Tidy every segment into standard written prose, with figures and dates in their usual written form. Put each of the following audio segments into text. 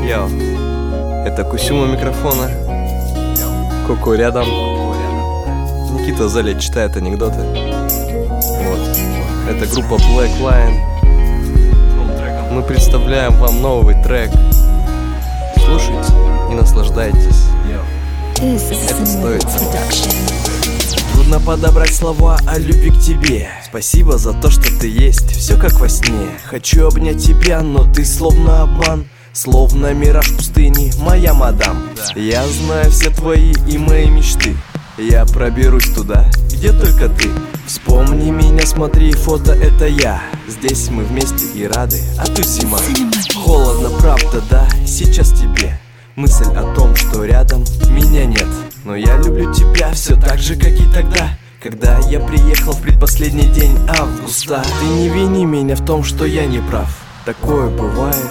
Йоу, это Кусюма микрофона, Коко рядом, Никита сзади читает анекдоты. Вот, это группа Black Lion. Мы представляем вам новый трек. Слушайте и наслаждайтесь. Это стоит. Трудно подобрать слова о любви к тебе. Спасибо за то, что ты есть, все как во сне. Хочу обнять тебя, но ты словно обман, словно мираж пустыни, моя мадам. Я знаю все твои и мои мечты. Я проберусь туда, где только ты. Вспомни меня, смотри, фото это я. Здесь мы вместе и рады, а тут зима. Холодно, правда, да, сейчас тебе. Мысль о том, что рядом меня нет. Но я люблю тебя все так же, как и тогда, когда я приехал в предпоследний день августа. Ты не вини меня в том, что я не прав. Такое бывает,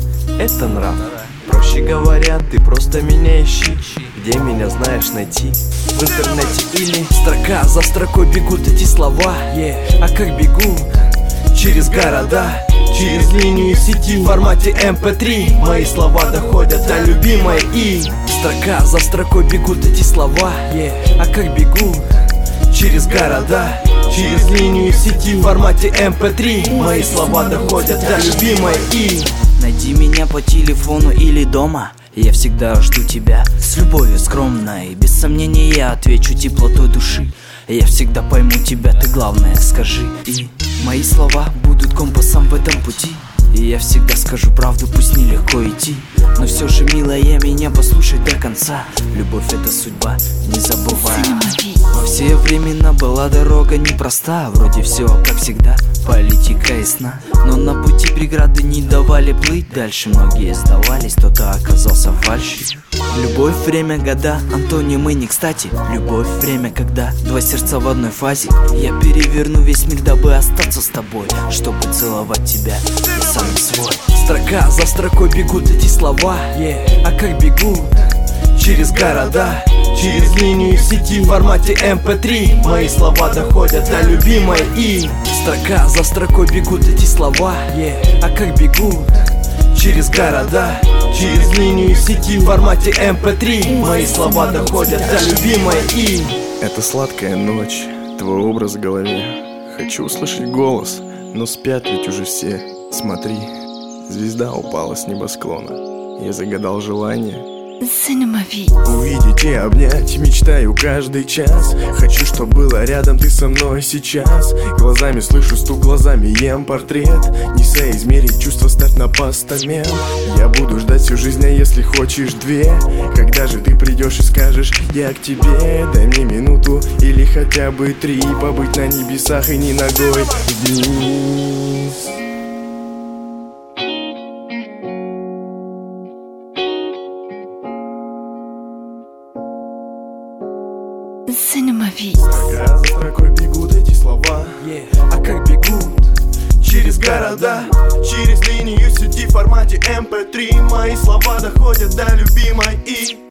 это нрав. Проще говоря, ты просто меня ищи. Где меня знаешь найти? В интернете или строка за строкой бегут эти слова. А как бегут? Через города, через линию сети в формате MP3. Мои слова доходят до любимой и строка за строкой бегут эти слова. А как бегут? Через города, через линию сети в формате MP3. Мои слова доходят до любимой и найди меня по телефону или дома. Я всегда жду тебя с любовью скромной. Без сомнения я отвечу теплотой души. Я всегда пойму тебя, ты главное скажи. И мои слова будут компасом в этом пути. И я всегда скажу правду, пусть нелегко идти. Но все же, милая, меня послушай до конца. Любовь это судьба, не забывай. Во все времена была дорога непроста. Вроде все как всегда, политика ясна. Но на пути преграды не давали плыть дальше. Многие сдавались, кто-то оказался фальшью. Любовь, время, года, антонимы не кстати. Любовь, время, когда два сердца в одной фазе. Я переверну весь мир, дабы остаться с тобой, чтобы целовать тебя, я сам не свой. Строка за строкой бегут эти слова. А как бегут? Через города, через линию сети в формате MP3. Мои слова доходят до любимой и строка за строкой бегут эти слова. А как бегут? Через города, через линию сети в формате MP3. Мои слова доходят до любимой и это сладкая ночь, твой образ в голове. Хочу услышать голос, но спят ведь уже все. Смотри, звезда упала с небосклона. Я загадал желание увидеть и обнять, мечтаю каждый час. Хочу, чтоб было рядом ты со мной сейчас. Глазами слышу стук, глазами ем портрет. Не соизмерить чувства, ставь на постамент. Я буду ждать всю жизнь, а если хочешь две. Когда же ты придешь и скажешь я к тебе? Дай мне минуту или хотя бы 3. Побыть на небесах и не ногой вниз. Строка за строкой бегут эти слова. А как бегут? Через города, через линию сети в формате MP3. Мои слова доходят до любимой и